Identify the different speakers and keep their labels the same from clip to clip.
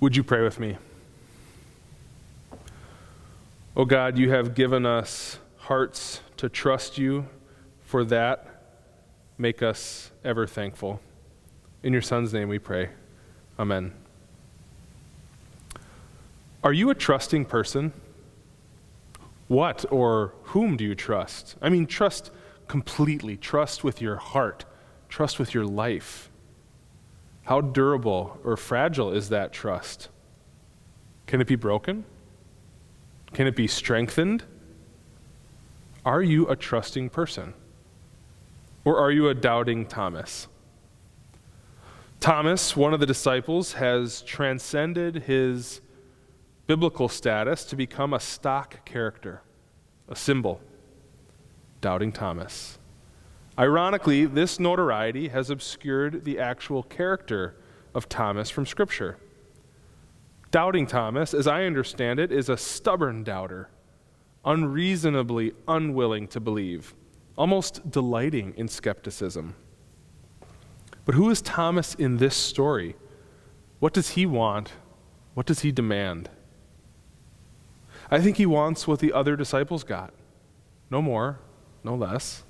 Speaker 1: Would you pray with me? Oh God, you have given us hearts to trust you. For that, make us ever thankful. In your Son's name we pray. Amen. Are you a trusting person? What or whom do you trust? I mean, trust completely. Trust with your heart. Trust with your life. How durable or fragile is that trust? Can it be broken? Can it be strengthened? Are you a trusting person? Or are you a doubting Thomas? Thomas, one of the disciples, has transcended his biblical status to become a stock character, a symbol. Doubting Thomas. Ironically, this notoriety has obscured the actual character of Thomas from Scripture. Doubting Thomas, as I understand it, is a stubborn doubter, unreasonably unwilling to believe, almost delighting in skepticism. But who is Thomas in this story? What does he want? What does he demand? I think he wants what the other disciples got. No more, no less.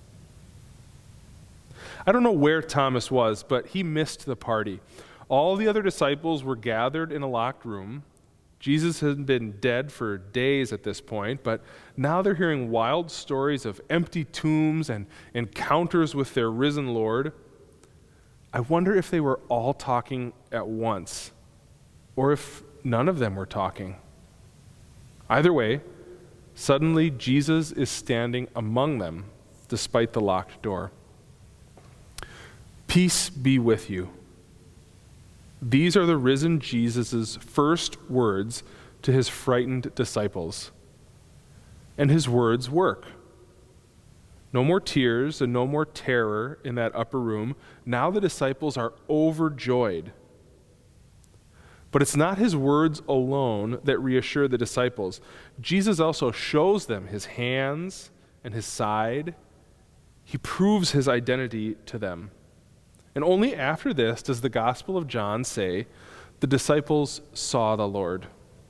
Speaker 1: I don't know where Thomas was, but he missed the party. All the other disciples were gathered in a locked room. Jesus had been dead for days at this point, but now they're hearing wild stories of empty tombs and encounters with their risen Lord. I wonder if they were all talking at once, or if none of them were talking. Either way, suddenly Jesus is standing among them, despite the locked door. Peace be with you. These are the risen Jesus' first words to his frightened disciples. And his words work. No more tears and no more terror in that upper room. Now the disciples are overjoyed. But it's not his words alone that reassure the disciples. Jesus also shows them his hands and his side. He proves his identity to them. And only after this does the Gospel of John say, the disciples saw the Lord.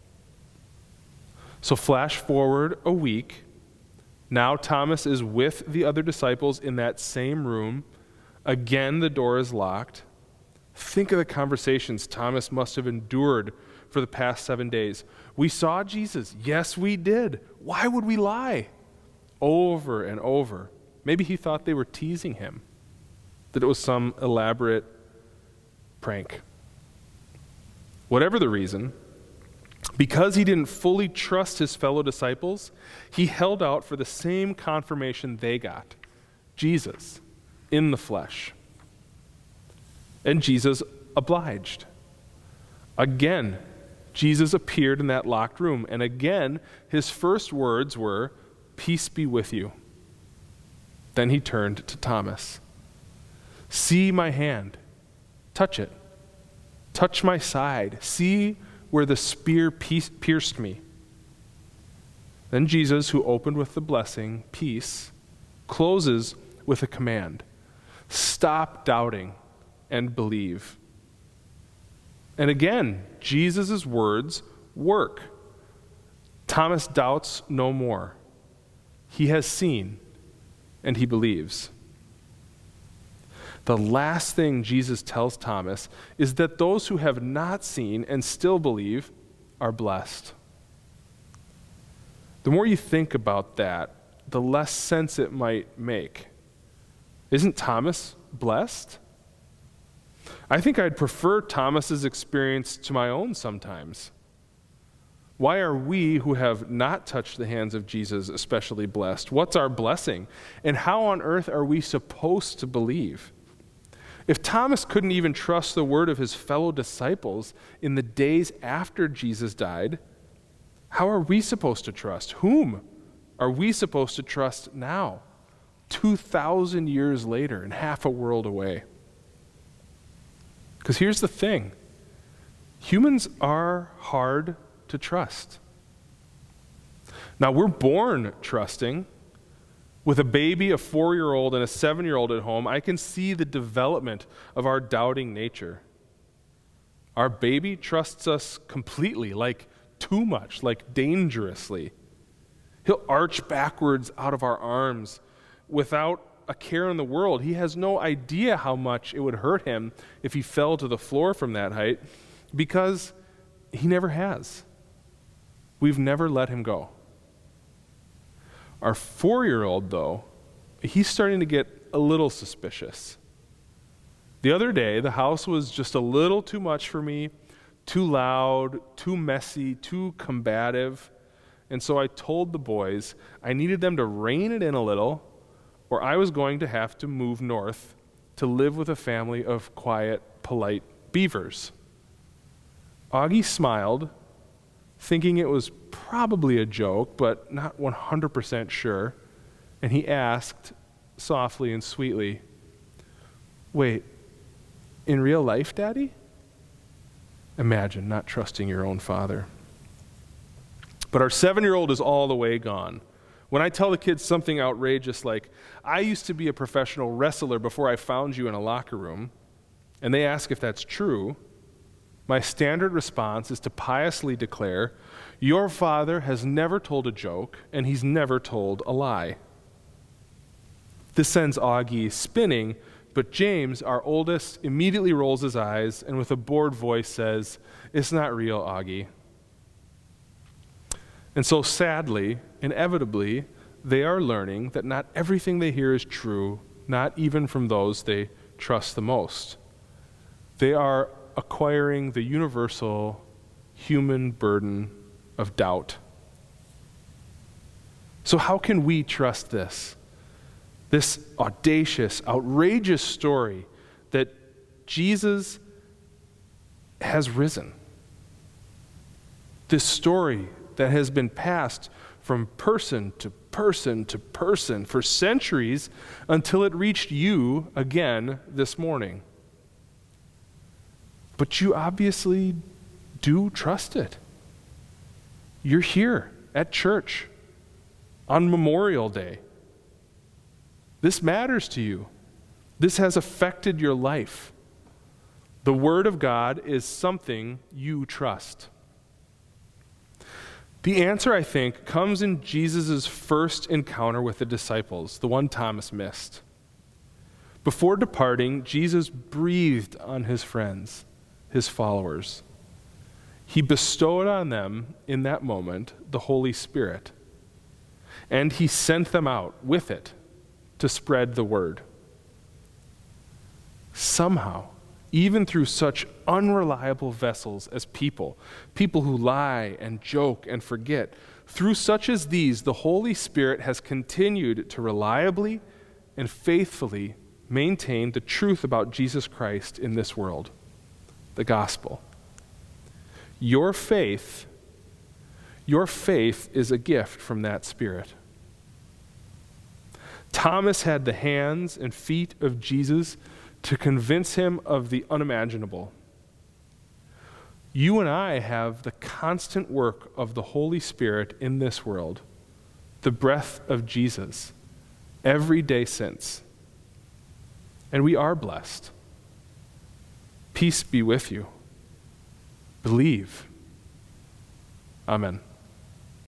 Speaker 1: So flash forward a week. Now Thomas is with the other disciples in that same room. Again, the door is locked. Think of the conversations Thomas must have endured for the past 7 days. We saw Jesus. Yes, we did. Why would we lie? Over and over. Maybe he thought they were teasing him, that it was some elaborate prank. Whatever the reason, because he didn't fully trust his fellow disciples, he held out for the same confirmation they got, Jesus in the flesh. And Jesus obliged. Again, Jesus appeared in that locked room, and again, his first words were, "Peace be with you." Then he turned to Thomas. "See my hand, touch it. Touch my side. See where the spear pierced me." Then Jesus, who opened with the blessing, peace, closes with a command. Stop doubting and believe. And again, Jesus' words work. Thomas doubts no more. He has seen and he believes. The last thing Jesus tells Thomas is that those who have not seen and still believe are blessed. The more you think about that, the less sense it might make. Isn't Thomas blessed? I think I'd prefer Thomas's experience to my own sometimes. Why are we who have not touched the hands of Jesus especially blessed? What's our blessing? And how on earth are we supposed to believe? If Thomas couldn't even trust the word of his fellow disciples in the days after Jesus died, how are we supposed to trust? Whom are we supposed to trust now, 2,000 years later and half a world away? Because here's the thing. Humans are hard to trust. Now, we're born trusting. With a baby, a 4-year-old, and a 7-year-old at home, I can see the development of our doubting nature. Our baby trusts us completely, like too much, like dangerously. He'll arch backwards out of our arms without a care in the world. He has no idea how much it would hurt him if he fell to the floor from that height, because he never has. We've never let him go. Our 4-year-old, though, he's starting to get a little suspicious. The other day, the house was just a little too much for me, too loud, too messy, too combative. And so I told the boys I needed them to rein it in a little, or I was going to have to move north to live with a family of quiet, polite beavers. Augie smiled, thinking it was probably a joke, but not 100% sure. And he asked, softly and sweetly, "Wait, in real life, Daddy?" Imagine not trusting your own father. But our 7-year-old is all the way gone. When I tell the kids something outrageous like, "I used to be a professional wrestler before I found you in a locker room," and they ask if that's true, my standard response is to piously declare, "Your father has never told a joke, and he's never told a lie." This sends Augie spinning, but James, our oldest, immediately rolls his eyes and with a bored voice says, "It's not real, Augie." And so sadly, inevitably, they are learning that not everything they hear is true, not even from those they trust the most. They are acquiring the universal human burden of doubt. So how can we trust this audacious, outrageous story that Jesus has risen? This story that has been passed from person to person to person for centuries until it reached you again this morning. But you obviously do trust it. You're here at church on Memorial Day. This matters to you. This has affected your life. The Word of God is something you trust. The answer, I think, comes in Jesus' first encounter with the disciples, the one Thomas missed. Before departing, Jesus breathed on his friends, his followers. He bestowed on them, in that moment, the Holy Spirit. And he sent them out with it to spread the word. Somehow, even through such unreliable vessels as people who lie and joke and forget, through such as these, the Holy Spirit has continued to reliably and faithfully maintain the truth about Jesus Christ in this world, the gospel. Your faith is a gift from that Spirit. Thomas had the hands and feet of Jesus to convince him of the unimaginable. You and I have the constant work of the Holy Spirit in this world, the breath of Jesus, every day since. And we are blessed. Peace be with you. Believe. Amen.